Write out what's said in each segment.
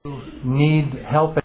Need help.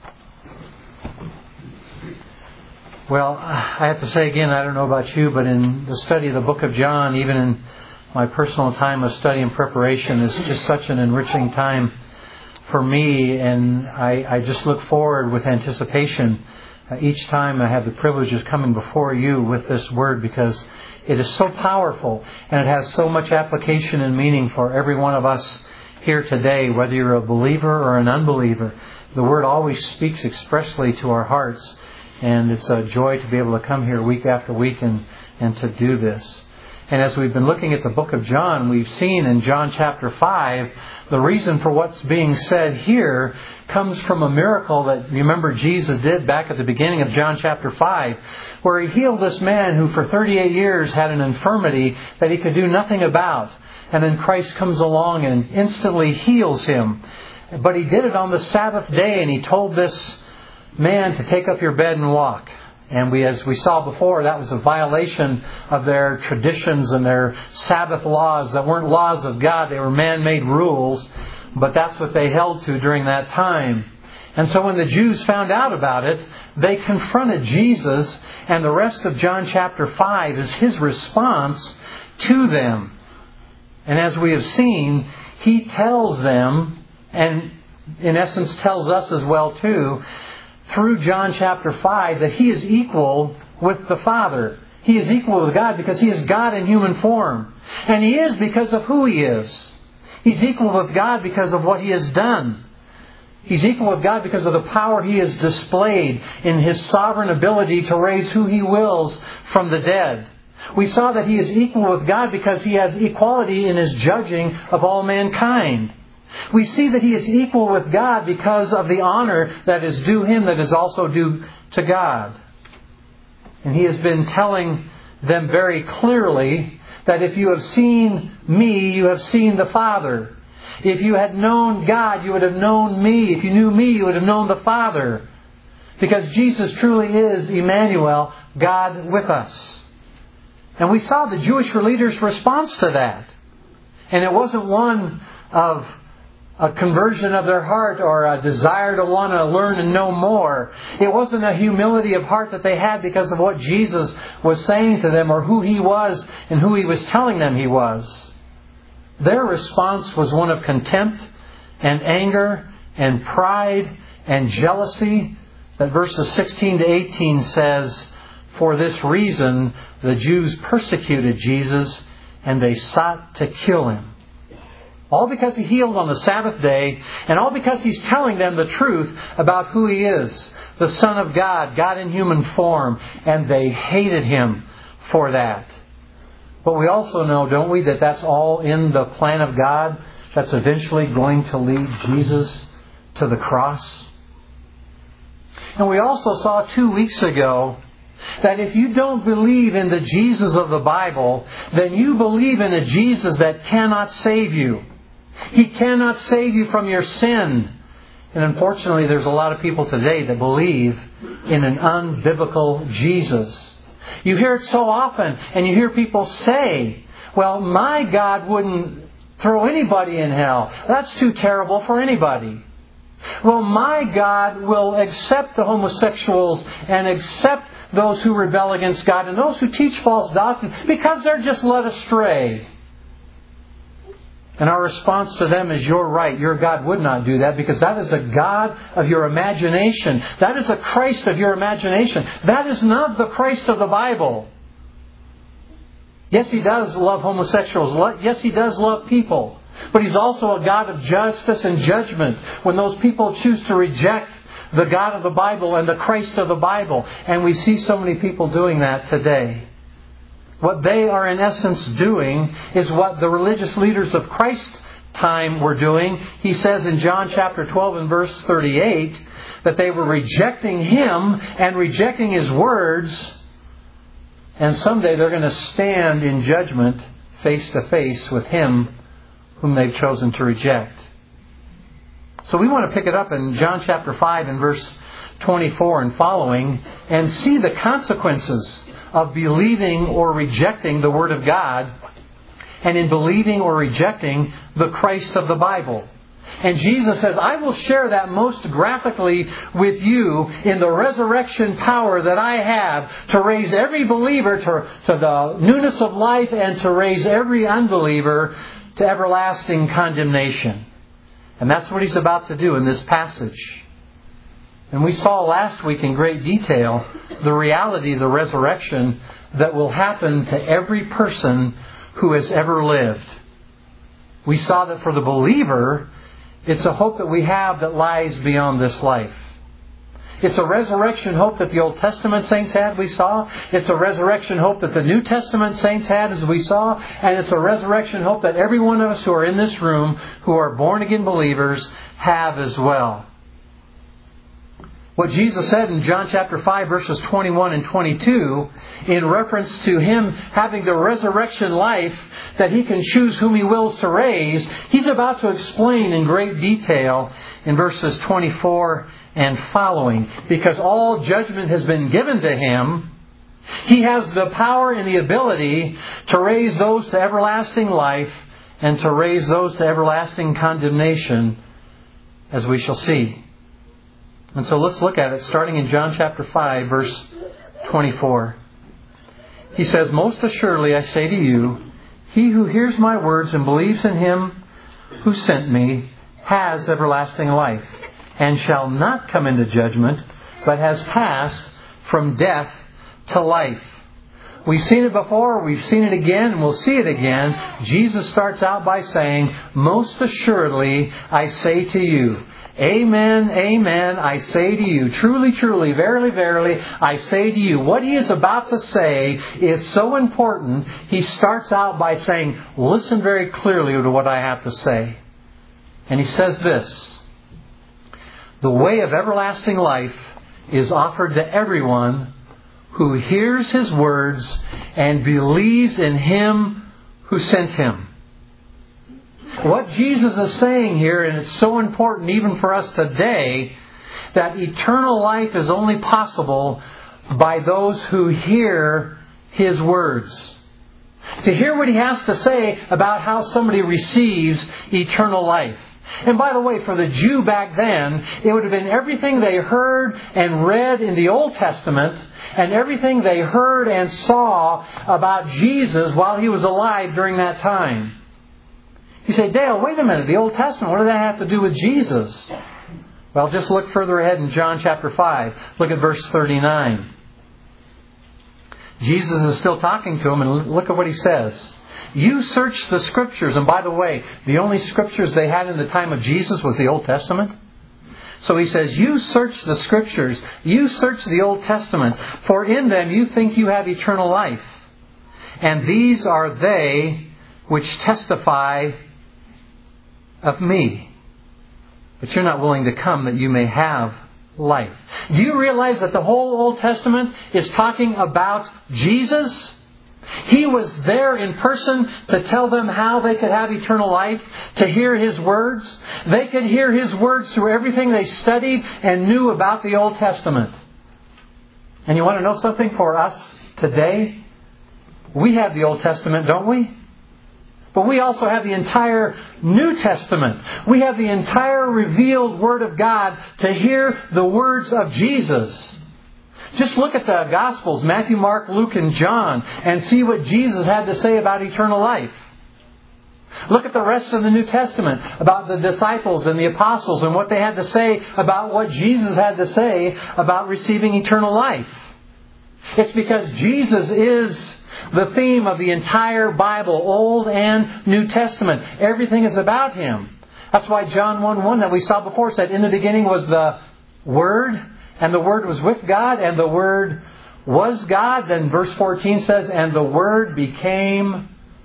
Well, I have to say again, I don't know about you, but in the study of the book of John, even in my personal time of study and preparation, is just such an enriching time for me, and I just look forward with anticipation each time I have the privilege of coming before you with this word, because it is so powerful and it has so much application and meaning for every one of us here today, whether you're a believer or an unbeliever. The Word always speaks expressly to our hearts, and it's a joy to be able to come here week after week and to do this. And as we've been looking at the book of John, we've seen in John chapter 5, the reason for what's being said here comes from a miracle that, you remember, Jesus did back at the beginning of John chapter 5, where He healed this man who for 38 years had an infirmity that he could do nothing about. And then Christ comes along and instantly heals him. But He did it on the Sabbath day, and He told this man to take up your bed and walk. And as we saw before, that was a violation of their traditions and their Sabbath laws that weren't laws of God. They were man-made rules, but that's what they held to during that time. And so when the Jews found out about it, they confronted Jesus, and the rest of John chapter 5 is His response to them. And as we have seen, He tells them, and in essence tells us as well too, through John chapter 5, that He is equal with the Father. He is equal with God because He is God in human form. And He is because of who He is. He's equal with God because of what He has done. He's equal with God because of the power He has displayed in His sovereign ability to raise who He wills from the dead. We saw that He is equal with God because He has equality in His judging of all mankind. We see that He is equal with God because of the honor that is due Him that is also due to God. And He has been telling them very clearly that if you have seen Me, you have seen the Father. If you had known God, you would have known Me. If you knew Me, you would have known the Father. Because Jesus truly is Emmanuel, God with us. And we saw the Jewish leaders' response to that. And it wasn't one of a conversion of their heart or a desire to want to learn and know more. It wasn't a humility of heart that they had because of what Jesus was saying to them or who He was and who He was telling them He was. Their response was one of contempt and anger and pride and jealousy that verses 16 to 18 says, "For this reason the Jews persecuted Jesus, and they sought to kill Him." All because He healed on the Sabbath day, and all because He's telling them the truth about who He is, the Son of God, God in human form, and they hated Him for that. But we also know, don't we, that that's all in the plan of God that's eventually going to lead Jesus to the cross. And we also saw 2 weeks ago that if you don't believe in the Jesus of the Bible, then you believe in a Jesus that cannot save you. He cannot save you from your sin. And unfortunately, there's a lot of people today that believe in an unbiblical Jesus. You hear it so often, and you hear people say, "Well, my God wouldn't throw anybody in hell. That's too terrible for anybody. Well, my God will accept the homosexuals and accept those who rebel against God and those who teach false doctrine because they're just led astray." And our response to them is, you're right. Your God would not do that because that is a God of your imagination. That is a Christ of your imagination. That is not the Christ of the Bible. Yes, He does love homosexuals. Yes, He does love people. But He's also a God of justice and judgment when those people choose to reject the God of the Bible and the Christ of the Bible. And we see so many people doing that today. What they are in essence doing is what the religious leaders of Christ's time were doing. He says in John chapter 12 and verse 38 that they were rejecting Him and rejecting His words. And someday they're going to stand in judgment face to face with Him whom they've chosen to reject. So we want to pick it up in John chapter 5 and verse 24 and following and see the consequences of believing or rejecting the Word of God, and in believing or rejecting the Christ of the Bible. And Jesus says, I will share that most graphically with you in the resurrection power that I have to raise every believer to the newness of life and to raise every unbeliever to everlasting condemnation. And that's what He's about to do in this passage. And we saw last week in great detail the reality of the resurrection that will happen to every person who has ever lived. We saw that for the believer, it's a hope that we have that lies beyond this life. It's a resurrection hope that the Old Testament saints had, we saw. It's a resurrection hope that the New Testament saints had, as we saw. And it's a resurrection hope that every one of us who are in this room, who are born-again believers, have as well. What Jesus said in John chapter 5, verses 21 and 22, in reference to Him having the resurrection life that He can choose whom He wills to raise, He's about to explain in great detail in verses 24 and following. Because all judgment has been given to Him, He has the power and the ability to raise those to everlasting life and to raise those to everlasting condemnation, as we shall see. And so let's look at it, starting in John chapter 5, verse 24. He says, Most assuredly I say to you, he who hears my words and believes in Him who sent me has everlasting life, and shall not come into judgment, but has passed from death to life. We've seen it before, we've seen it again, and we'll see it again. Jesus starts out by saying, Most assuredly I say to you, Amen, amen, I say to you, truly, truly, verily, verily, I say to you. What He is about to say is so important, He starts out by saying, listen very clearly to what I have to say. And He says this, the way of everlasting life is offered to everyone who hears His words and believes in Him who sent Him. What Jesus is saying here, and it's so important even for us today, that eternal life is only possible by those who hear His words. To hear what He has to say about how somebody receives eternal life. And by the way, for the Jew back then, it would have been everything they heard and read in the Old Testament and everything they heard and saw about Jesus while He was alive during that time. You say, Dale, wait a minute, the Old Testament, what does that have to do with Jesus? Well, just look further ahead in John chapter 5. Look at verse 39. Jesus is still talking to him, and look at what He says. You search the Scriptures, and by the way, the only Scriptures they had in the time of Jesus was the Old Testament. So He says, you search the Scriptures, you search the Old Testament, for in them you think you have eternal life. And these are they which testify of me. But you're not willing to come that you may have life. Do you realize that the whole Old Testament is talking about Jesus? He was there in person to tell them how they could have eternal life, to hear His words. They could hear His words through everything they studied and knew about the Old Testament. And you want to know something for us today? We have the Old Testament, don't we? But we also have the entire New Testament. We have the entire revealed Word of God to hear the words of Jesus. Just look at the Gospels, Matthew, Mark, Luke, and John, and see what Jesus had to say about eternal life. Look at the rest of the New Testament, about the disciples and the apostles and what they had to say about what Jesus had to say about receiving eternal life. It's because Jesus is the theme of the entire Bible, Old and New Testament. Everything is about Him. That's why John 1:1 that we saw before said, in the beginning was the Word, and the Word was with God, and the Word was God. Then verse 14 says, and the Word became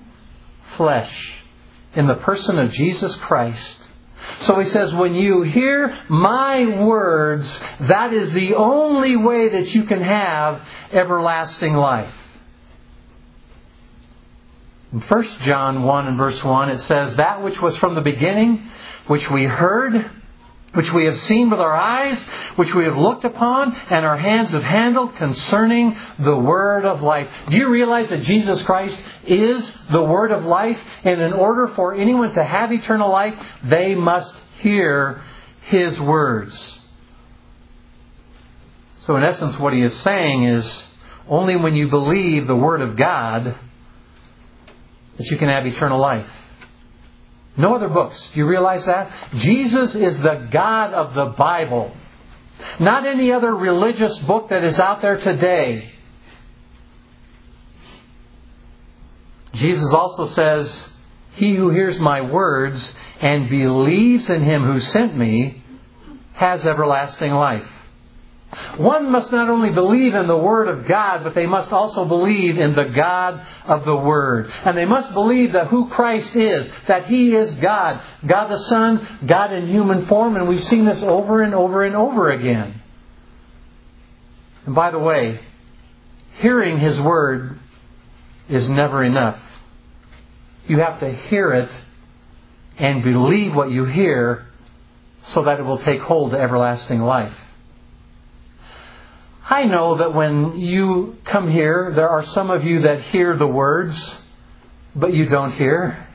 flesh in the person of Jesus Christ. So He says, when you hear my words, that is the only way that you can have everlasting life. In 1 John 1 and verse 1, it says, that which was from the beginning, which we heard, which we have seen with our eyes, which we have looked upon, and our hands have handled concerning the Word of life. Do you realize that Jesus Christ is the Word of life? And in order for anyone to have eternal life, they must hear His words. So in essence, what he is saying is, only when you believe the Word of God that you can have eternal life. No other books. Do you realize that? Jesus is the God of the Bible. Not any other religious book that is out there today. Jesus also says, he who hears my words and believes in Him who sent me has everlasting life. One must not only believe in the Word of God, but they must also believe in the God of the Word. And they must believe that who Christ is, that He is God. God the Son, God in human form, and we've seen this over and over and over again. And by the way, hearing His Word is never enough. You have to hear it and believe what you hear so that it will take hold to everlasting life. I know that when you come here, there are some of you that hear the words, but you don't hear.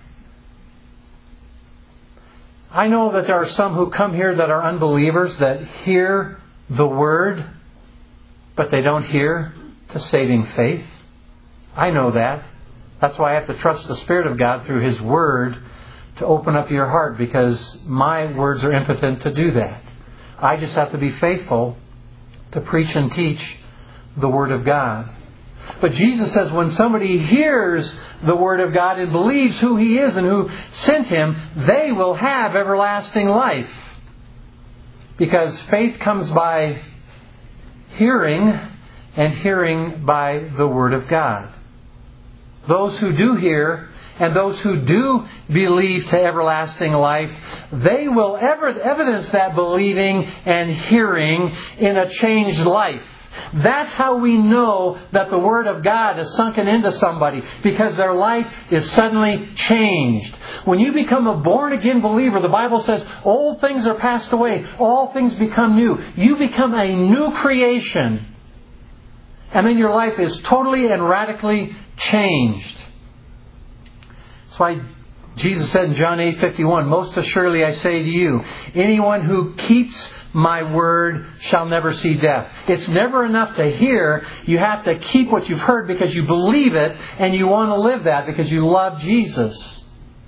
I know that there are some who come here that are unbelievers that hear the Word, but they don't hear to saving faith. I know that. That's why I have to trust the Spirit of God through His Word to open up your heart, because my words are impotent to do that. I just have to be faithful to preach and teach the Word of God. But Jesus says when somebody hears the Word of God and believes who He is and who sent Him, they will have everlasting life. Because faith comes by hearing, and hearing by the Word of God. Those who do hear and those who do believe to everlasting life, they will evidence that believing and hearing in a changed life. That's how we know that the Word of God is sunken into somebody, because their life is suddenly changed. When you become a born-again believer, the Bible says, old things are passed away, all things become new. You become a new creation. And then your life is totally and radically changed. That's why Jesus said in John 8:51, most assuredly I say to you, anyone who keeps my word shall never see death. It's never enough to hear. You have to keep what you've heard because you believe it and you want to live that because you love Jesus.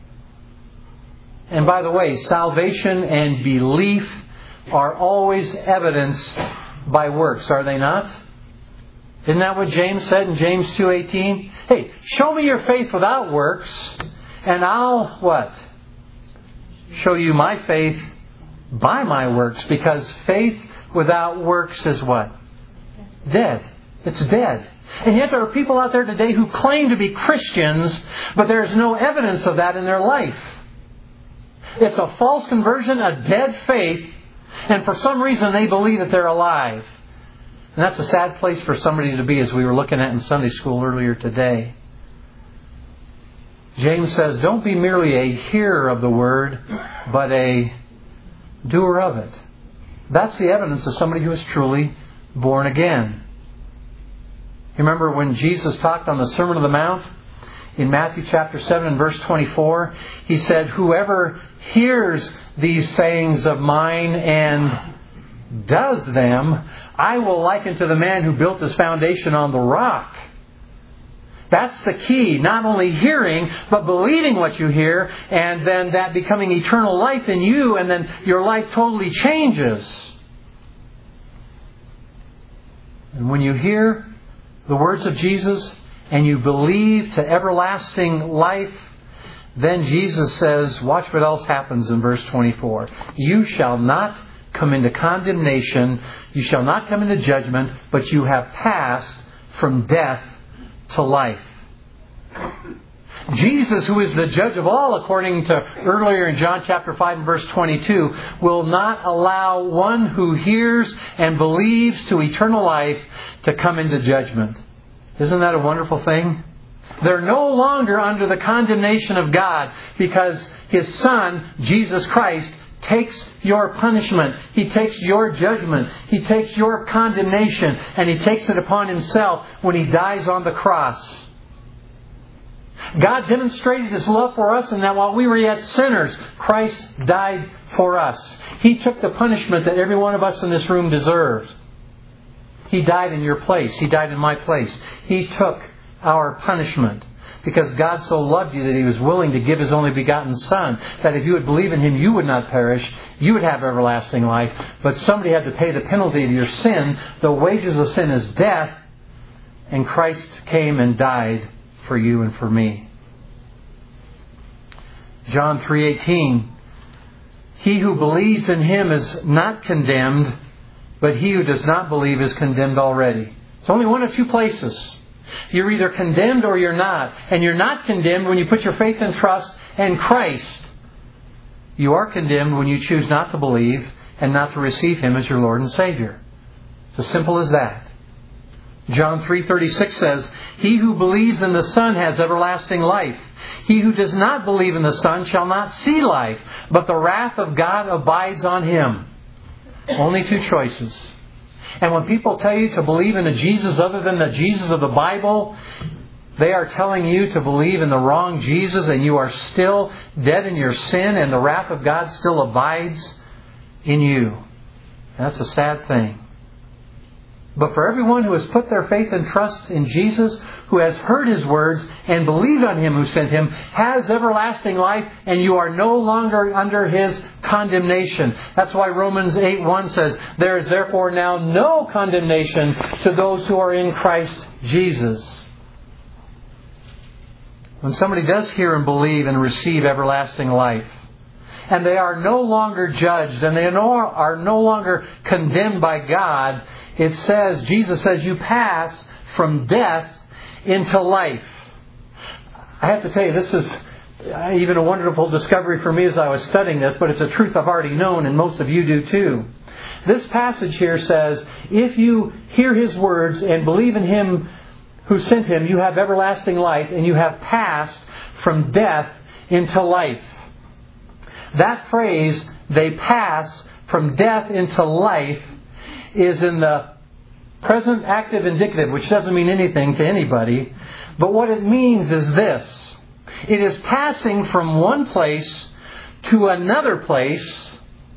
And by the way, salvation and belief are always evidenced by works, are they not? Isn't that what James said in James 2:18? Hey, show me your faith without works, and I'll, what? Show you my faith by my works, because faith without works is what? Dead. It's dead. And yet there are people out there today who claim to be Christians, but there's no evidence of that in their life. It's a false conversion, a dead faith, and for some reason they believe that they're alive. And that's a sad place for somebody to be, as we were looking at in Sunday school earlier today. James says, don't be merely a hearer of the Word, but a doer of it. That's the evidence of somebody who is truly born again. You remember when Jesus talked on the Sermon on the Mount? In Matthew chapter 7 and verse 24, He said, whoever hears these sayings of mine and does them, I will liken to the man who built his foundation on the rock. That's the key. Not only hearing, but believing what you hear, and then that becoming eternal life in you, and then your life totally changes. And when you hear the words of Jesus and you believe to everlasting life, then Jesus says, watch what else happens in verse 24. You shall not come into condemnation, you shall not come into judgment, but you have passed from death to life. Jesus, who is the judge of all, according to earlier in John chapter 5 and verse 22, will not allow one who hears and believes to eternal life to come into judgment. Isn't that a wonderful thing? They're no longer under the condemnation of God, because His Son, Jesus Christ, takes your punishment. He takes your judgment. He takes your condemnation, and He takes it upon Himself when He dies on the cross. God demonstrated His love for us in that while we were yet sinners, Christ died for us. He took the punishment that every one of us in this room deserved. He died in your place. He died in my place. He took our punishment. Because God so loved you that He was willing to give His only begotten Son, that if you would believe in Him, you would not perish, you would have everlasting life. But somebody had to pay the penalty of your sin. The wages of sin is death. And Christ came and died for you and for me. John 3:18. He who believes in Him is not condemned, but he who does not believe is condemned already. It's only one of two places. You're either condemned or you're not. And you're not condemned when you put your faith and trust in Christ. You are condemned when you choose not to believe and not to receive Him as your Lord and Savior. It's as simple as that. John 3:36 says, He who believes in the Son has everlasting life. He who does not believe in the Son shall not see life, but the wrath of God abides on him. Only two choices. And when people tell you to believe in a Jesus other than the Jesus of the Bible, they are telling you to believe in the wrong Jesus, and you are still dead in your sin, and the wrath of God still abides in you. That's a sad thing. But for everyone who has put their faith and trust in Jesus, who has heard His words and believed on Him who sent Him, has everlasting life, and you are no longer under His condemnation. That's why Romans 8:1 says, There is therefore now no condemnation to those who are in Christ Jesus. When somebody does hear and believe and receive everlasting life, and they are no longer judged, and they are no longer condemned by God, it says, Jesus says, you pass from death into life. I have to tell you, this is even a wonderful discovery for me as I was studying this, but it's a truth I've already known, and most of you do too. This passage here says, if you hear His words and believe in Him who sent Him, you have everlasting life, and you have passed from death into life. That phrase, they pass from death into life, is in the present active indicative, which doesn't mean anything to anybody. But what it means is this. It is passing from one place to another place,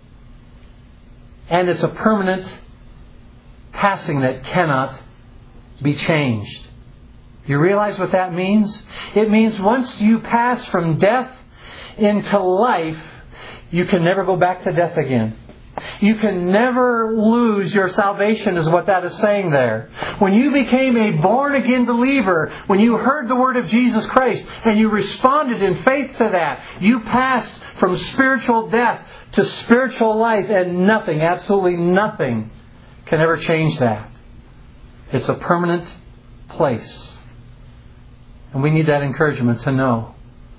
and it's a permanent passing that cannot be changed. You realize what that means? It means once you pass from death into life, you can never go back to death again. You can never lose your salvation, is what that is saying there. When you became a born-again believer, when you heard the word of Jesus Christ and you responded in faith to that, you passed from spiritual death to spiritual life, and nothing, absolutely nothing, can ever change that. It's a permanent place. And we need that encouragement to know.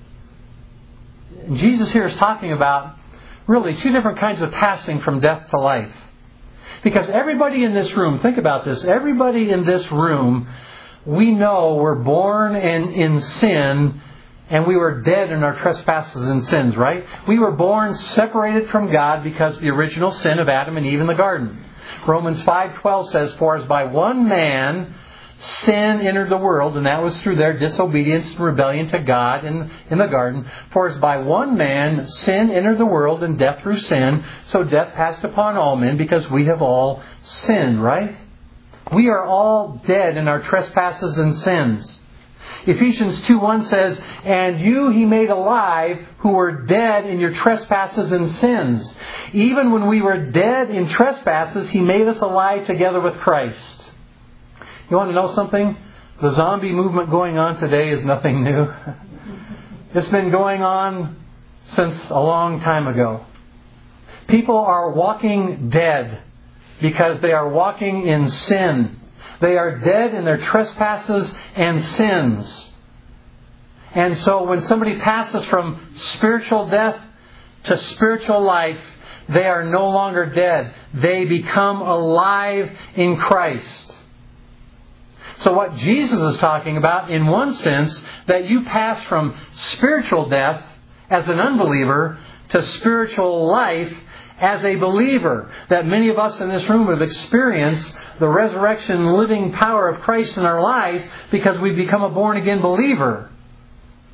And Jesus here is talking about really two different kinds of passing from death to life. Because everybody in this room, think about this, everybody in this room, we know we're born in sin, and we were dead in our trespasses and sins, right? We were born separated from God because of the original sin of Adam and Eve in the garden. Romans 5:12 says, For as by one man sin entered the world, and that was through their disobedience and rebellion to God in the garden. For as by one man sin entered the world, and death through sin, so death passed upon all men, because we have all sinned, right? We are all dead in our trespasses and sins. Ephesians 2:1 says, And you He made alive who were dead in your trespasses and sins. Even when we were dead in trespasses, He made us alive together with Christ. You want to know something? The zombie movement going on today is nothing new. It's been going on since a long time ago. People are walking dead because they are walking in sin. They are dead in their trespasses and sins. And so when somebody passes from spiritual death to spiritual life, they are no longer dead. They become alive in Christ. So what Jesus is talking about, in one sense, that you pass from spiritual death as an unbeliever to spiritual life as a believer. That many of us in this room have experienced the resurrection living power of Christ in our lives because we've become a born-again believer.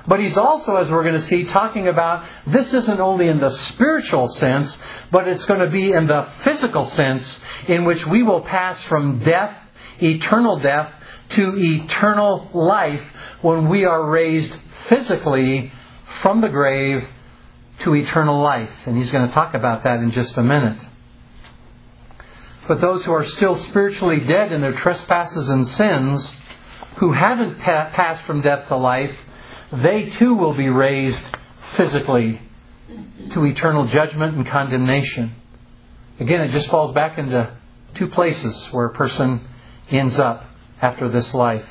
But He's also, as we're going to see, talking about this isn't only in the spiritual sense, but it's going to be in the physical sense in which we will pass from death, eternal death, to eternal life when we are raised physically from the grave to eternal life. And He's going to talk about that in just a minute. But those who are still spiritually dead in their trespasses and sins, who haven't passed from death to life, they too will be raised physically to eternal judgment and condemnation. Again, it just falls back into two places where a person ends up after this life.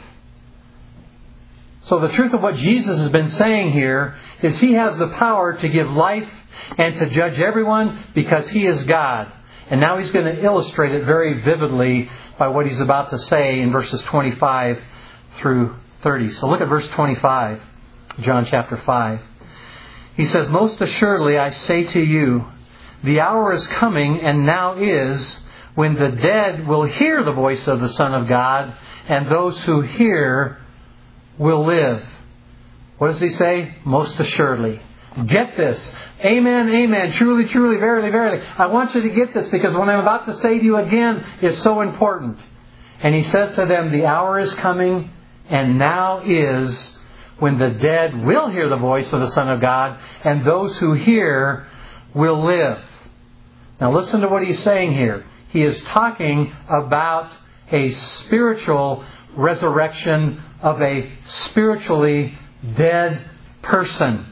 So the truth of what Jesus has been saying here is He has the power to give life and to judge everyone because He is God. And now He's going to illustrate it very vividly by what He's about to say in verses 25 through 30. So look at verse 25, John chapter 5. He says, "Most assuredly I say to you, the hour is coming and now is, when the dead will hear the voice of the Son of God, and those who hear will live." What does He say? Most assuredly. Get this. Amen, amen. Truly, truly, verily, verily. I want you to get this because what I'm about to say to you again is so important. And He says to them, the hour is coming and now is, when the dead will hear the voice of the Son of God, and those who hear will live. Now listen to what He's saying here. He is talking about a spiritual resurrection of a spiritually dead person.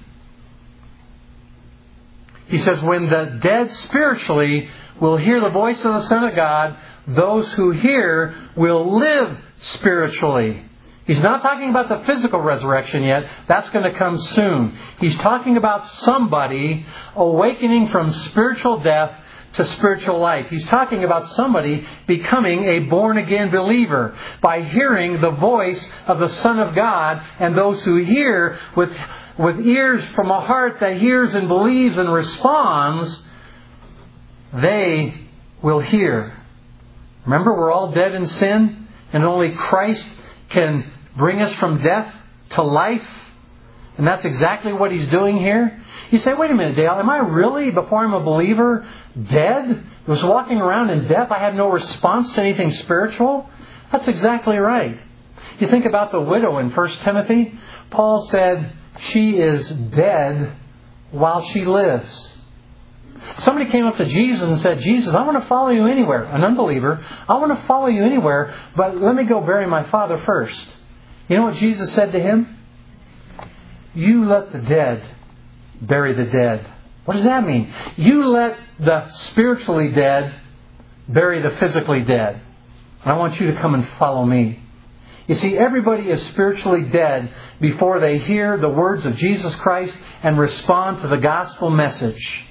He says, when the dead spiritually will hear the voice of the Son of God, those who hear will live spiritually. He's not talking about the physical resurrection yet. That's going to come soon. He's talking about somebody awakening from spiritual death to spiritual life. He's talking about somebody becoming a born-again believer by hearing the voice of the Son of God, and those who hear with ears from a heart that hears and believes and responds, they will hear. Remember, we're all dead in sin, and only Christ can bring us from death to life. And that's exactly what He's doing here. You say, wait a minute, Dale, am I really, before I'm a believer, dead? I was walking around in death. I had no response to anything spiritual? That's exactly right. You think about the widow in 1 Timothy. Paul said she is dead while she lives. Somebody came up to Jesus and said, Jesus, I want to follow you anywhere. An unbeliever. I want to follow you anywhere, but let me go bury my father first. You know what Jesus said to him? You let the dead bury the dead. What does that mean? You let the spiritually dead bury the physically dead. And I want you to come and follow me. You see, everybody is spiritually dead before they hear the words of Jesus Christ and respond to the gospel message.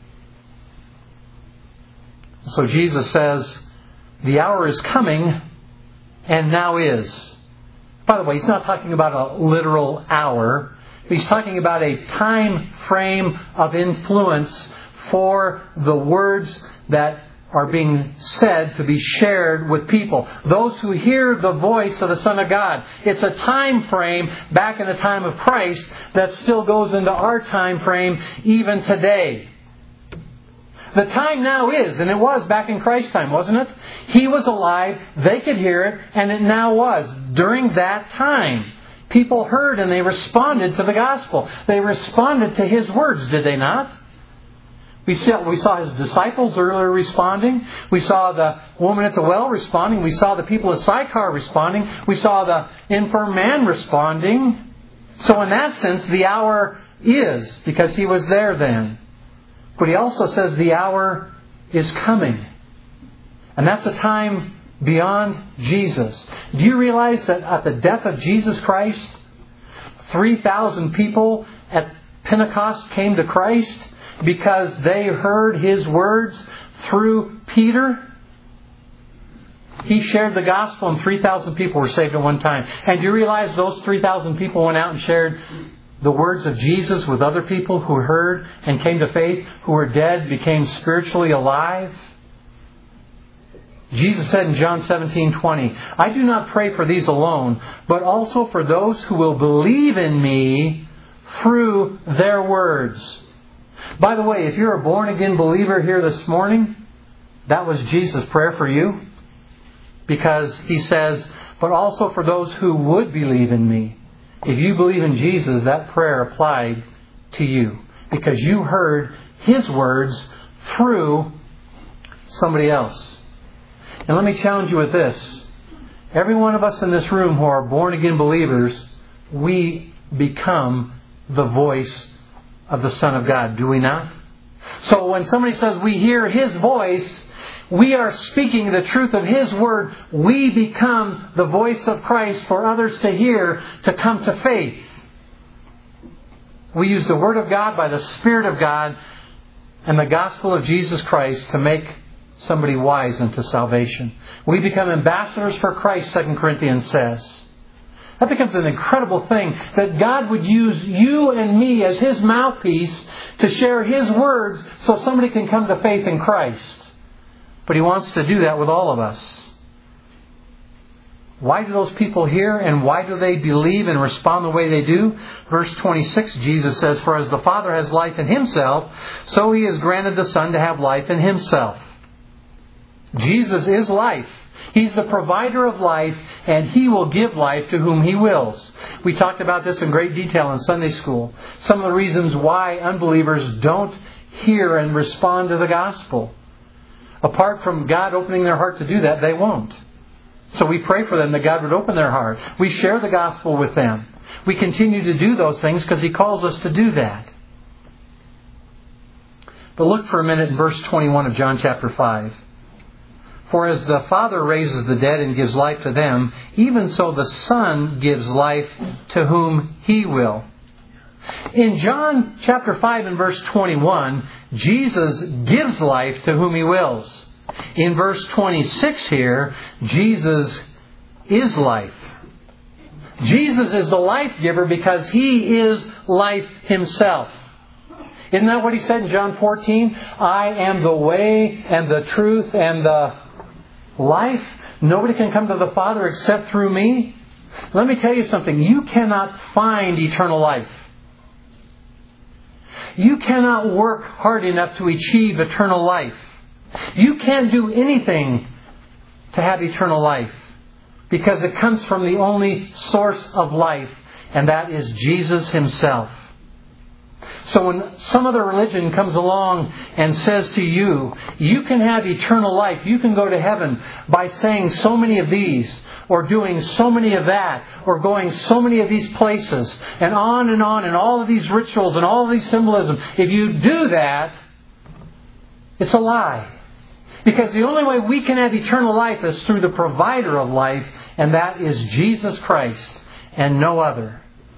So Jesus says, the hour is coming and now is. By the way, He's not talking about a literal hour. He's talking about a time frame of influence for the words that are being said to be shared with people. Those who hear the voice of the Son of God. It's a time frame back in the time of Christ that still goes into our time frame even today. The time now is, and it was back in Christ's time, wasn't it? He was alive, they could hear it, and it now was. During that time, people heard and they responded to the gospel. They responded to His words, did they not? We saw His disciples earlier responding. We saw the woman at the well responding. We saw the people of Sychar responding. We saw the infirm man responding. So in that sense, the hour is, because He was there then. But He also says the hour is coming. And that's a time beyond Jesus. Do you realize that at the death of Jesus Christ, 3,000 people at Pentecost came to Christ because they heard His words through Peter? He shared the gospel and 3,000 people were saved at one time. And do you realize those 3,000 people went out and shared the words of Jesus with other people who heard and came to faith, who were dead, became spiritually alive? Jesus said in John 17:20, I do not pray for these alone, but also for those who will believe in me through their words. By the way, if you're a born-again believer here this morning, that was Jesus' prayer for you. Because He says, but also for those who would believe in me. If you believe in Jesus, that prayer applied to you. Because you heard His words through somebody else. And let me challenge you with this. Every one of us in this room who are born-again believers, we become the voice of the Son of God. Do we not? So when somebody says we hear His voice, we are speaking the truth of His Word. We become the voice of Christ for others to hear, to come to faith. We use the Word of God by the Spirit of God and the gospel of Jesus Christ to make somebody wise unto salvation. We become ambassadors for Christ, 2 Corinthians says. That becomes an incredible thing, that God would use you and me as His mouthpiece to share His words so somebody can come to faith in Christ. But He wants to do that with all of us. Why do those people hear and why do they believe and respond the way they do? Verse 26, Jesus says, for as the Father has life in Himself, so He has granted the Son to have life in Himself. Jesus is life. He's the provider of life, and He will give life to whom He wills. We talked about this in great detail in Sunday school. Some of the reasons why unbelievers don't hear and respond to the gospel. Apart from God opening their heart to do that, they won't. So we pray for them that God would open their heart. We share the gospel with them. We continue to do those things because He calls us to do that. But look for a minute in verse 21 of John chapter 5. For as the Father raises the dead and gives life to them, even so the Son gives life to whom He will. In John chapter 5 and verse 21, Jesus gives life to whom He wills. In verse 26 here, Jesus is life. Jesus is the life giver because He is life Himself. Isn't that what He said in John 14? I am the way and the truth and the life. Nobody can come to the Father except through me. Let me tell you something. You cannot find eternal life. You cannot work hard enough to achieve eternal life. You can't do anything to have eternal life because it comes from the only source of life, and that is Jesus Himself. So when some other religion comes along and says to you, you can have eternal life, you can go to heaven by saying so many of these, or doing so many of that, or going so many of these places, and on, and all of these rituals and all of these symbolism. If you do that, it's a lie. Because the only way we can have eternal life is through the provider of life, and that is Jesus Christ and no other.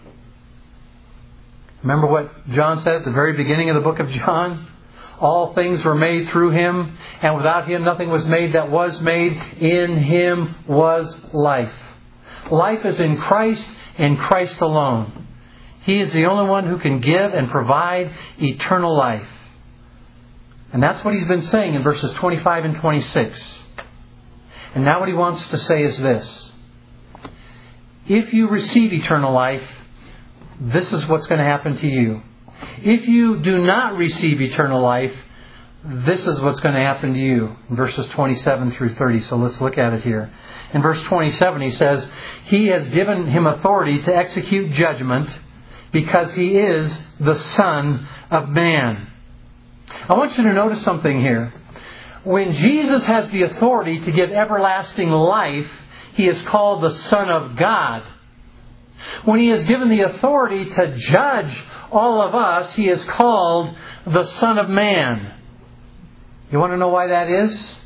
Remember what John said at the very beginning of the book of John? All things were made through Him, and without Him nothing was made that was made. In Him was life. Life is in Christ and Christ alone. He is the only one who can give and provide eternal life. And that's what He's been saying in verses 25 and 26. And now what He wants to say is this. If you receive eternal life, this is what's going to happen to you. If you do not receive eternal life, this is what's going to happen to you. In verses 27 through 30. So let's look at it here. In verse 27 He says, He has given Him authority to execute judgment because He is the Son of Man. I want you to notice something here. When Jesus has the authority to give everlasting life, He is called the Son of God. When He is given the authority to judge all of us, He is called the Son of Man. You want to know why that is?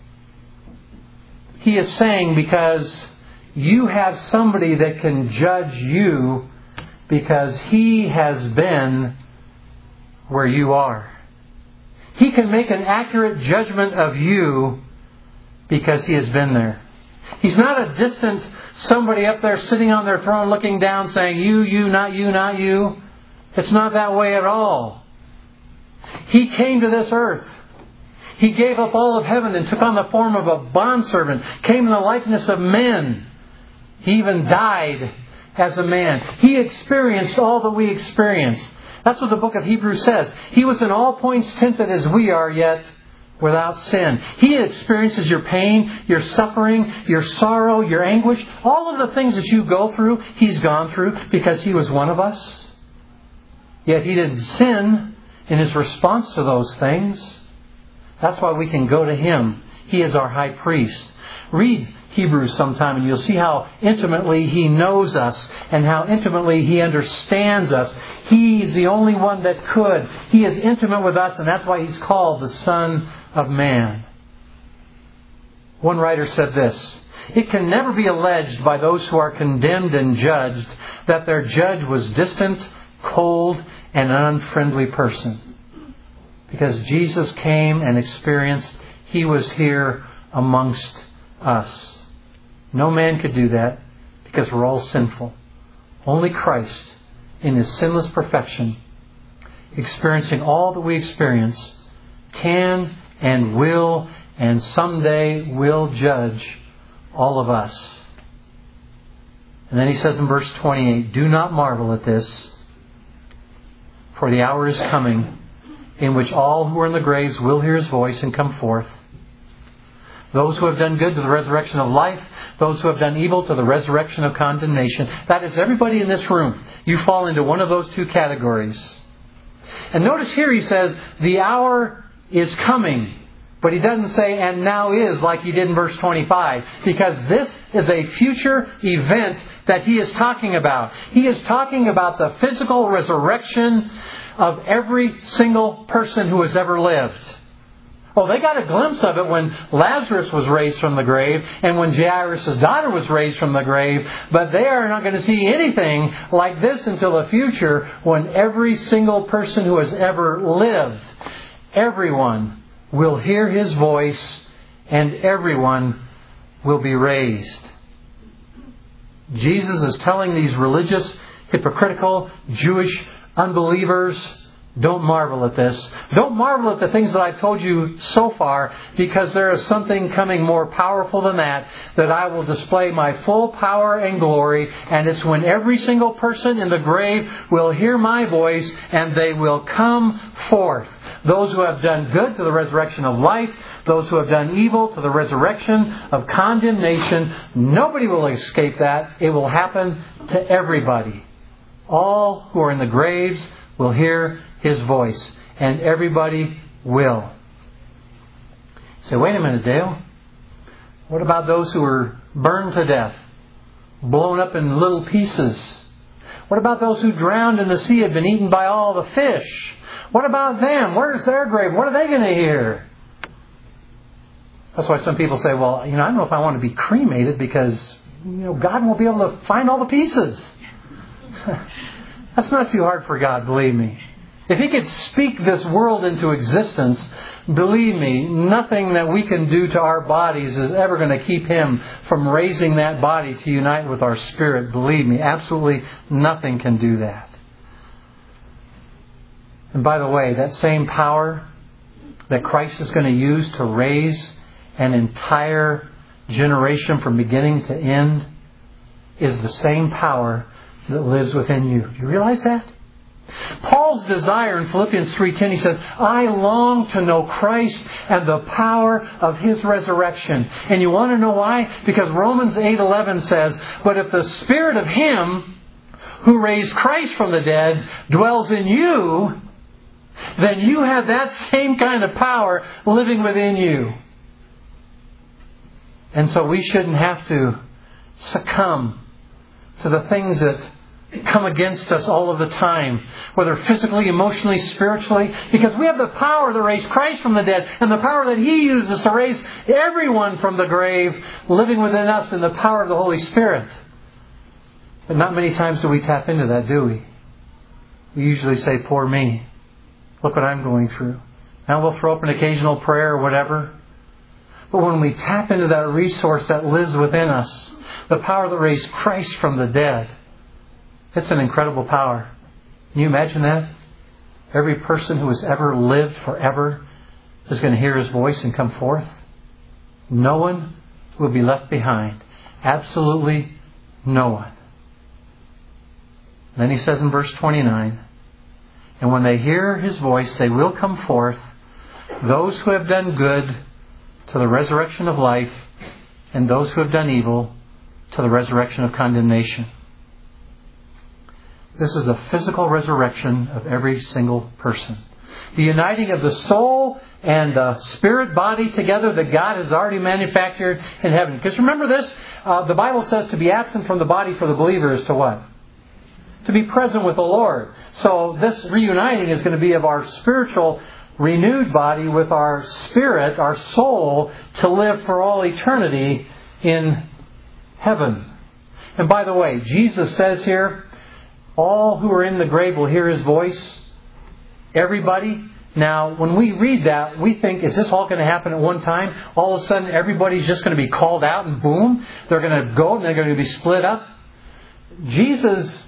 He is saying because you have somebody that can judge you because He has been where you are. He can make an accurate judgment of you because He has been there. He's not a distant somebody up there sitting on their throne looking down saying, you, not you, not you. It's not that way at all. He came to this earth. He gave up all of heaven and took on the form of a bondservant, came in the likeness of men. He even died as a man. He experienced all that we experience. That's what the book of Hebrews says. He was in all points tempted as we are, yet without sin. He experiences your pain, your suffering, your sorrow, your anguish. All of the things that you go through, He's gone through because He was one of us. Yet He didn't sin in His response to those things. That's why we can go to Him. He is our high priest. Read Hebrews sometime and you'll see how intimately He knows us and how intimately He understands us. He's the only one that could. He is intimate with us, and that's why He's called the Son of Man. One writer said this: "It can never be alleged by those who are condemned and judged that their judge was distant, cold, and an unfriendly person. Because Jesus came and experienced, He was here amongst us. No man could do that because we're all sinful. Only Christ, in His sinless perfection, experiencing all that we experience, can and will and someday will judge all of us." And then he says in verse 28, "Do not marvel at this, for the hour is coming in which all who are in the graves will hear His voice and come forth. Those who have done good to the resurrection of life, those who have done evil to the resurrection of condemnation." That is everybody in this room. You fall into one of those two categories. And notice here he says, the hour is coming. But he doesn't say, "and now is," like he did in verse 25. Because this is a future event that he is talking about. He is talking about the physical resurrection of every single person who has ever lived. Oh, they got a glimpse of it when Lazarus was raised from the grave and when Jairus' daughter was raised from the grave. But they are not going to see anything like this until the future, when every single person who has ever lived, everyone will hear His voice and everyone will be raised. Jesus is telling these religious, hypocritical, Jewish unbelievers, don't marvel at this. Don't marvel at the things that I've told you so far, because there is something coming more powerful than that I will display my full power and glory. And it's when every single person in the grave will hear my voice and they will come forth. Those who have done good to the resurrection of life, those who have done evil to the resurrection of condemnation. Nobody will escape that. It will happen to everybody. All who are in the graves will hear His voice, and everybody will. Say, wait a minute, Dale. What about those who were burned to death, blown up in little pieces? What about those who drowned in the sea, had been eaten by all the fish? What about them? Where's their grave? What are they going to hear? That's why some people say, well, I don't know if I want to be cremated because God won't be able to find all the pieces. That's not too hard for God, believe me. If He could speak this world into existence, believe me, nothing that we can do to our bodies is ever going to keep Him from raising that body to unite with our spirit. Believe me, absolutely nothing can do that. And by the way, that same power that Christ is going to use to raise an entire generation from beginning to end is the same power that lives within you. Do you realize that? Paul's desire in Philippians 3:10, he says, "I long to know Christ and the power of His resurrection." And you want to know why? Because Romans 8:11 says, "But if the Spirit of Him who raised Christ from the dead dwells in you, then you have that same kind of power living within you." And so we shouldn't have to succumb to the things that come against us all of the time, whether physically, emotionally, spiritually, because we have the power that raised Christ from the dead and the power that He uses to raise everyone from the grave living within us in the power of the Holy Spirit. But not many times do we tap into that, do we? We usually say, "Poor me. Look what I'm going through." Now we'll throw up an occasional prayer or whatever. But when we tap into that resource that lives within us, the power that raised Christ from the dead, it's an incredible power. Can you imagine that? Every person who has ever lived forever is going to hear His voice and come forth. No one will be left behind. Absolutely no one. Then he says in verse 29, and when they hear His voice, they will come forth, those who have done good to the resurrection of life, and those who have done evil to the resurrection of condemnation. This is a physical resurrection of every single person. The uniting of the soul and the spirit body together that God has already manufactured in heaven. Because remember this, the Bible says to be absent from the body for the believer is to what? To be present with the Lord. So this reuniting is going to be of our spiritual renewed body with our spirit, our soul, to live for all eternity in heaven. And by the way, Jesus says here, all who are in the grave will hear His voice. Everybody. Now, when we read that, we think, is this all going to happen at one time? All of a sudden, everybody's just going to be called out and boom, they're going to go and they're going to be split up. Jesus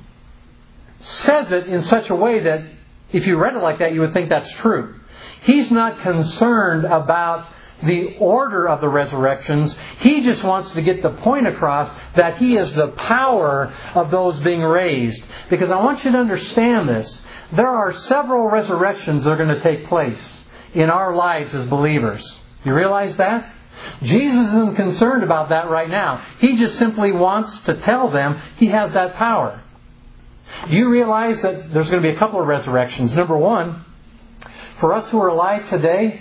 says it in such a way that if you read it like that, you would think that's true. He's not concerned about the order of the resurrections. He just wants to get the point across that He is the power of those being raised. Because I want you to understand this. There are several resurrections that are going to take place in our lives as believers. You realize that? Jesus isn't concerned about that right now. He just simply wants to tell them He has that power. Do you realize that there's going to be a couple of resurrections? Number one, for us who are alive today,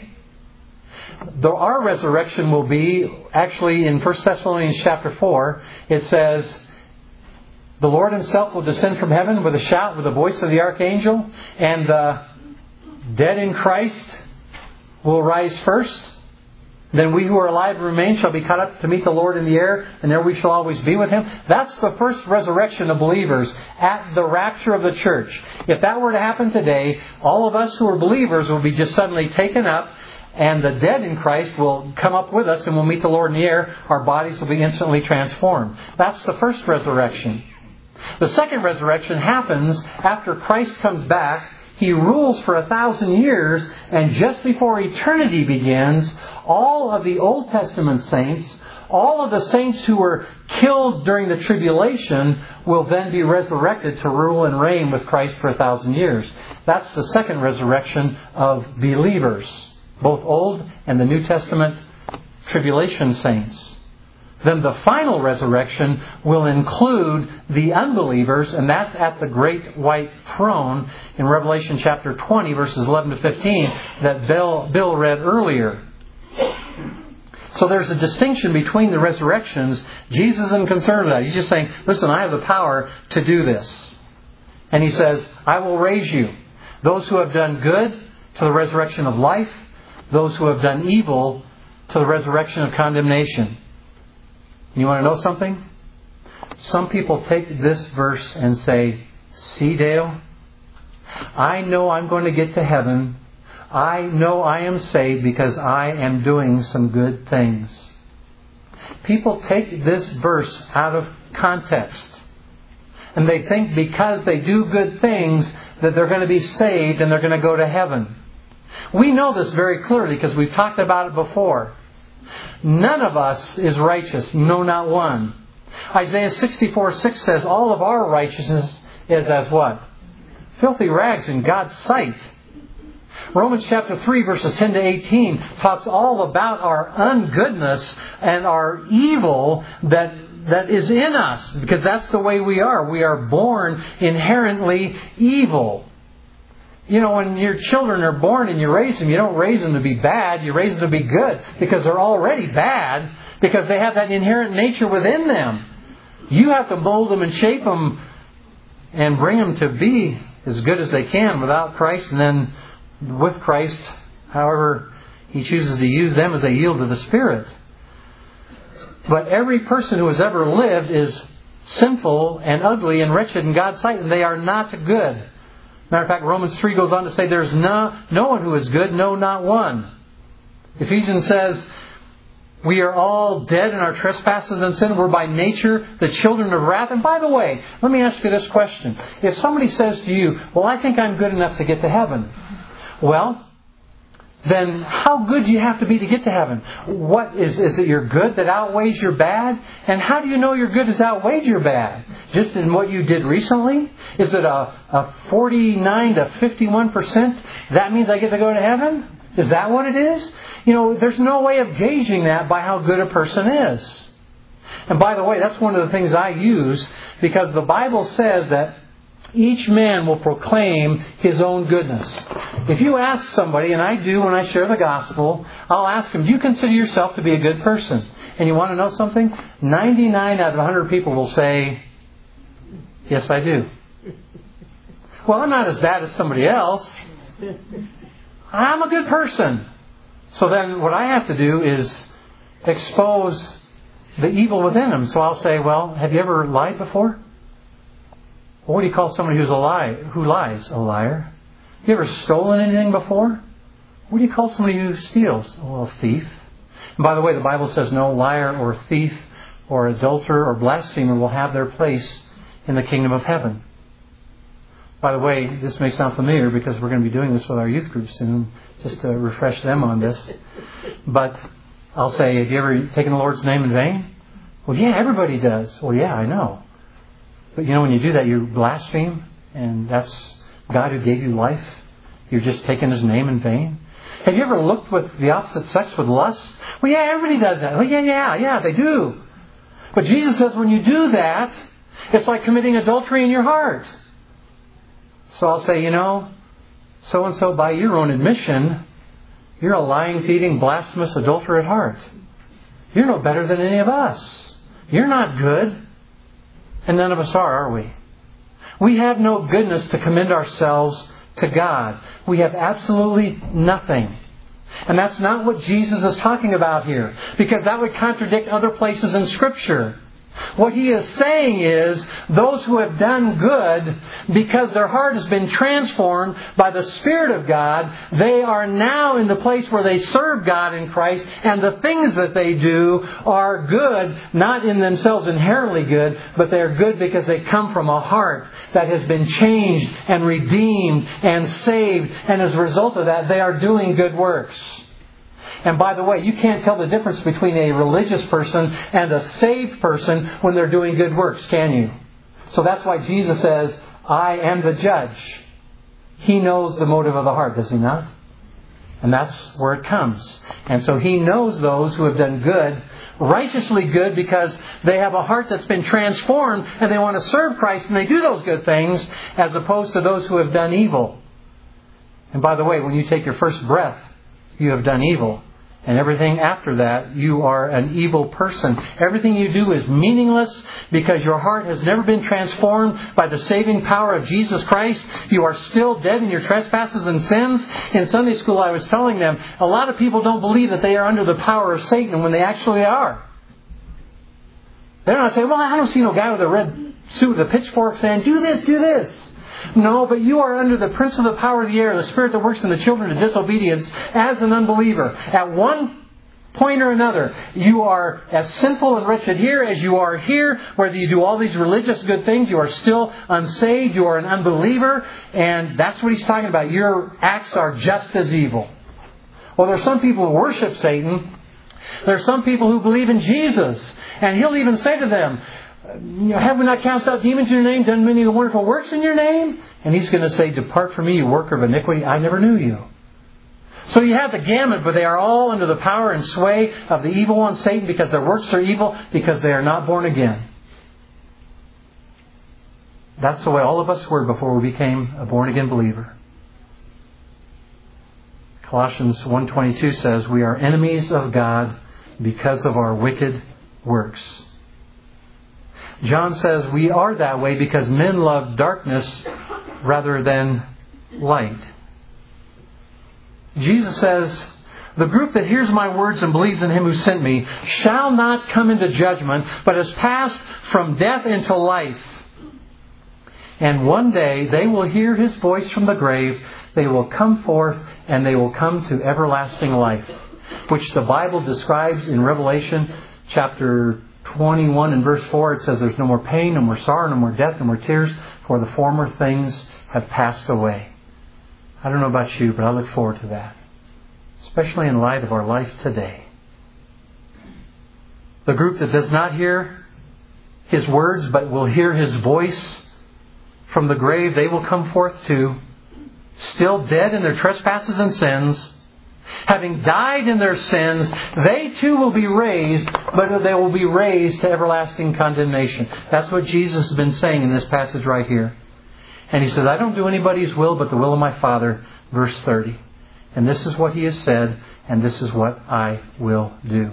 our resurrection will be, actually in 1 Thessalonians chapter 4, it says, the Lord Himself will descend from heaven with a shout, with the voice of the archangel, and the dead in Christ will rise first. Then we who are alive and remain shall be caught up to meet the Lord in the air, and there we shall always be with Him. That's the first resurrection of believers at the rapture of the church. If that were to happen today, all of us who are believers will be just suddenly taken up, and the dead in Christ will come up with us and we'll meet the Lord in the air. Our bodies will be instantly transformed. That's the first resurrection. The second resurrection happens after Christ comes back. He rules for 1,000 years, and just before eternity begins, all of the Old Testament saints, all of the saints who were killed during the tribulation, will then be resurrected to rule and reign with Christ for 1,000 years. That's the second resurrection of believers, both Old and the New Testament tribulation saints. Then the final resurrection will include the unbelievers, and that's at the great white throne in Revelation chapter 20, verses 11 to 15, that Bill read earlier. So there's a distinction between the resurrections. Jesus isn't concerned with that. He's just saying, listen, I have the power to do this. And He says, I will raise you. Those who have done good to the resurrection of life, those who have done evil to the resurrection of condemnation. You want to know something? Some people take this verse and say, see, Dale, I know I'm going to get to heaven. I know I am saved because I am doing some good things. People take this verse out of context. And they think because they do good things that they're going to be saved and they're going to go to heaven. We know this very clearly because we've talked about it before. None of us is righteous, no, not one. Isaiah 64:6 says, all of our righteousness is as what? Filthy rags in God's sight. Romans chapter 3, verses 10 to 18 talks all about our ungoodness and our evil that is in us, because that's the way we are. We are born inherently evil. You know, when your children are born and you raise them, you don't raise them to be bad, you raise them to be good, because they're already bad, because they have that inherent nature within them. You have to mold them and shape them and bring them to be as good as they can without Christ, and then with Christ, however He chooses to use them as they yield to the Spirit. But every person who has ever lived is sinful and ugly and wretched in God's sight, and they are not good. Matter of fact, Romans 3 goes on to say there's no one who is good, no, not one. Ephesians says we are all dead in our trespasses and sin. We're by nature the children of wrath. And by the way, let me ask you this question. If somebody says to you, well, I think I'm good enough to get to heaven. Well, then how good do you have to be to get to heaven? What is it your good that outweighs your bad? And how do you know your good has outweighed your bad? Just in what you did recently? Is it a 49 to 51%? That means I get to go to heaven? Is that what it is? There's no way of gauging that by how good a person is. And by the way, that's one of the things I use, because the Bible says that each man will proclaim his own goodness. If you ask somebody, and I do when I share the gospel, I'll ask them, do you consider yourself to be a good person? And you want to know something? 99 out of 100 people will say, yes, I do. Well, I'm not as bad as somebody else. I'm a good person. So then what I have to do is expose the evil within them. So I'll say, well, have you ever lied before? Well, what do you call somebody who lies? A liar. Have you ever stolen anything before? What do you call somebody who steals? Oh, a thief. And by the way, the Bible says no liar or thief or adulterer or blasphemer will have their place in the kingdom of heaven. By the way, this may sound familiar because we're going to be doing this with our youth group soon, just to refresh them on this. But I'll say, have you ever taken the Lord's name in vain? Well, yeah, everybody does. Well, yeah, I know. But when you do that, you blaspheme, and that's God who gave you life. You're just taking His name in vain. Have you ever looked with the opposite sex with lust? Well, yeah, everybody does that. Well, yeah, they do. But Jesus says when you do that, it's like committing adultery in your heart. So I'll say, so-and-so, by your own admission, you're a lying, thieving, blasphemous adulterer at heart. You're no better than any of us. You're not good. And none of us are we? We have no goodness to commend ourselves to God. We have absolutely nothing. And that's not what Jesus is talking about here, because that would contradict other places in Scripture. What He is saying is, those who have done good, because their heart has been transformed by the Spirit of God, they are now in the place where they serve God in Christ, and the things that they do are good, not in themselves inherently good, but they are good because they come from a heart that has been changed and redeemed and saved, and as a result of that, they are doing good works. And by the way, you can't tell the difference between a religious person and a saved person when they're doing good works, can you? So that's why Jesus says, I am the judge. He knows the motive of the heart, does He not? And that's where it comes. And so He knows those who have done good, righteously good, because they have a heart that's been transformed and they want to serve Christ and they do those good things, as opposed to those who have done evil. And by the way, when you take your first breath, you have done evil. And everything after that, you are an evil person. Everything you do is meaningless because your heart has never been transformed by the saving power of Jesus Christ. You are still dead in your trespasses and sins. In Sunday school, I was telling them, a lot of people don't believe that they are under the power of Satan when they actually are. They're not saying, well, I don't see no guy with a red suit with a pitchfork saying, do this, do this. No, but you are under the prince of the power of the air, the spirit that works in the children of disobedience, as an unbeliever. At one point or another, you are as sinful and wretched here as you are here. Whether you do all these religious good things, you are still unsaved, you are an unbeliever, and that's what He's talking about. Your acts are just as evil. Well, there are some people who worship Satan. There are some people who believe in Jesus, and He'll even say to them, have we not cast out demons in your name, done many wonderful works in your name? And He's going to say, depart from me, you worker of iniquity, I never knew you. So you have the gamut, but they are all under the power and sway of the evil one, Satan, because their works are evil, because they are not born again. That's the way all of us were before we became a born-again believer. Colossians 1:22 says, we are enemies of God because of our wicked works. John says we are that way because men love darkness rather than light. Jesus says, the group that hears my words and believes in Him who sent me shall not come into judgment, but has passed from death into life. And one day they will hear His voice from the grave. They will come forth and they will come to everlasting life, which the Bible describes in Revelation chapter 21 and verse 4. It says there's no more pain, no more sorrow, no more death, no more tears, for the former things have passed away. I don't know about you, but I look forward to that. especially in light of our life today. The group that does not hear His words but will hear His voice from the grave, they will come forth too, still dead in their trespasses and sins. Having died in their sins, they too will be raised, but they will be raised to everlasting condemnation. That's what Jesus has been saying in this passage right here. And He says, I don't do anybody's will but the will of my Father, verse 30. And this is what He has said, and this is what I will do.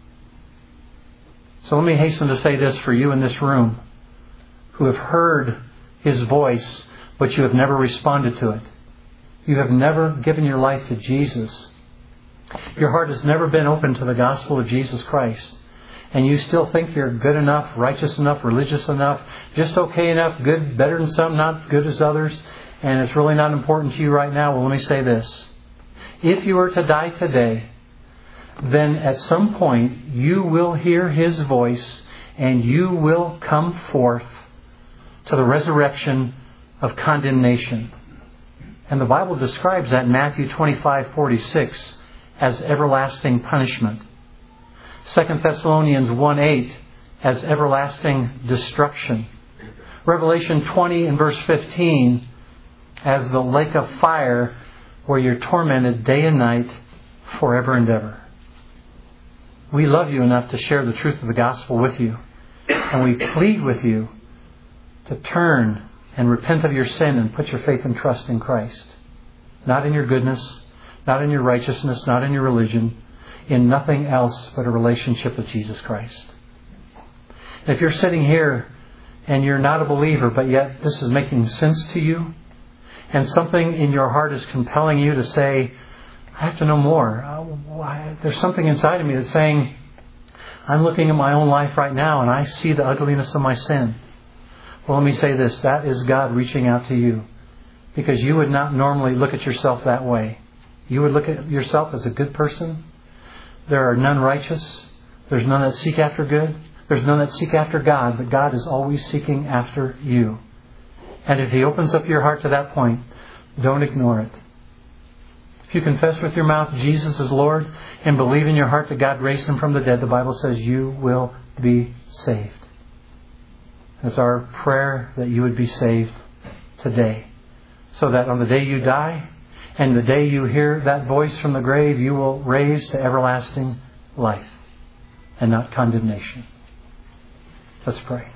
So let me hasten to say this for you in this room who have heard His voice, but you have never responded to it. You have never given your life to Jesus. Your heart has never been open to the gospel of Jesus Christ. And you still think you're good enough, righteous enough, religious enough, just okay enough, good, better than some, not good as others, and it's really not important to you right now. Well, let me say this. If you were to die today, then at some point you will hear His voice and you will come forth to the resurrection of condemnation. And the Bible describes that in Matthew 25:46 as everlasting punishment. 2 Thessalonians 1:8 as everlasting destruction. Revelation 20 and verse 15 as the lake of fire where you're tormented day and night forever and ever. We love you enough to share the truth of the gospel with you. And we plead with you to turn and repent of your sin and put your faith and trust in Christ. Not in your goodness, not in your righteousness, not in your religion, in nothing else but a relationship with Jesus Christ. And if you're sitting here and you're not a believer, but yet this is making sense to you, and something in your heart is compelling you to say, I have to know more. There's something inside of me that's saying, I'm looking at my own life right now and I see the ugliness of my sin. Well, let me say this. That is God reaching out to you. Because you would not normally look at yourself that way. You would look at yourself as a good person. There are none righteous. There's none that seek after good. There's none that seek after God. But God is always seeking after you. And if He opens up your heart to that point, don't ignore it. If you confess with your mouth Jesus is Lord and believe in your heart that God raised Him from the dead, the Bible says you will be saved. It's our prayer that you would be saved today. So that on the day you die and the day you hear that voice from the grave, you will raise to everlasting life and not condemnation. Let's pray.